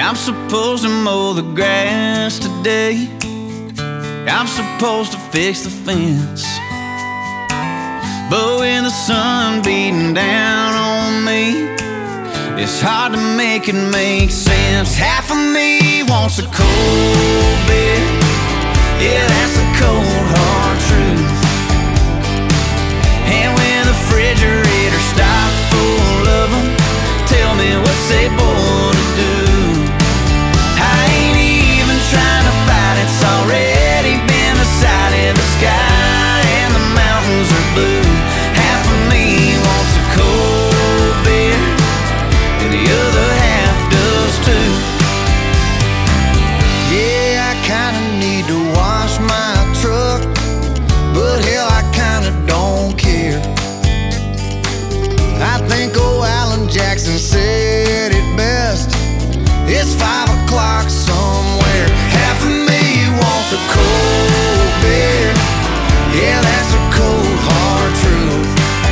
I'm supposed to mow the grass today. I'm supposed to fix the fence. But with the sun beating down on me, it's hard to make it make sense. Half of me wants a cold beer. Yeah, that's the cold hard truth. And when the refrigerator stocked full of them, tell me what's a boy to do? I ain't even trying to fight, it's already been decided. The sky and the mountains are blue. Half of me wants a cold beer, and the other half does too. Yeah, I kinda need to wash my truck, but hell, I kinda don't care. I think old Alan Jackson said it best. It's 5 o'clock somewhere. Half of me wants a cold beer. Yeah, that's a cold hard truth.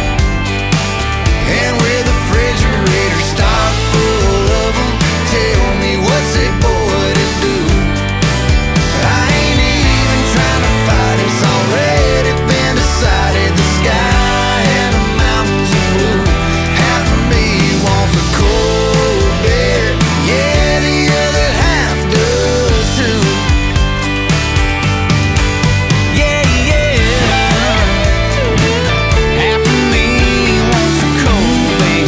And with the refrigerator stocked full of them, tell me what's a boy to do? I ain't even trying to fight, it's already been decided. The sky and the mountains are blue. Half of me wants a cold beer. Yeah, the other half does too. Yeah, yeah. Half of me wants a cold beer.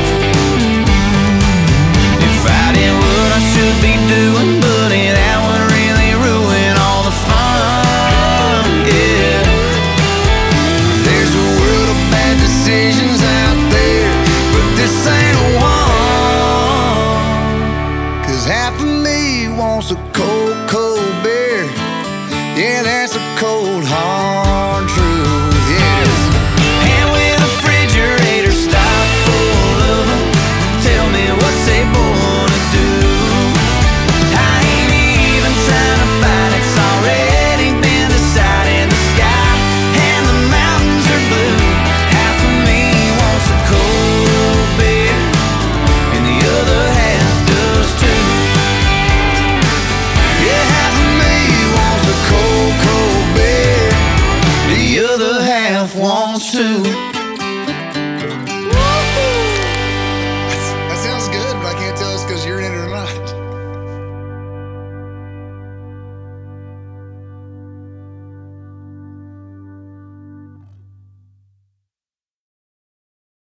If I did what I should be doing, buddy, that would really ruin all the fun. Yeah. There's a world of bad decisions out there, but this ain't a one. 'Cause half of me wants a cold, cold beer. Yeah, that's a cold, hard truth. Yes. And with the refrigerator stocked full of them, tell me what's they born to do? I ain't even trying to fight, it's already been decided. The sky and the mountains are blue. Half of me wants a cold beer, and the other half does too. Yeah, half of me wants a cold, cold beer. The other half wants to.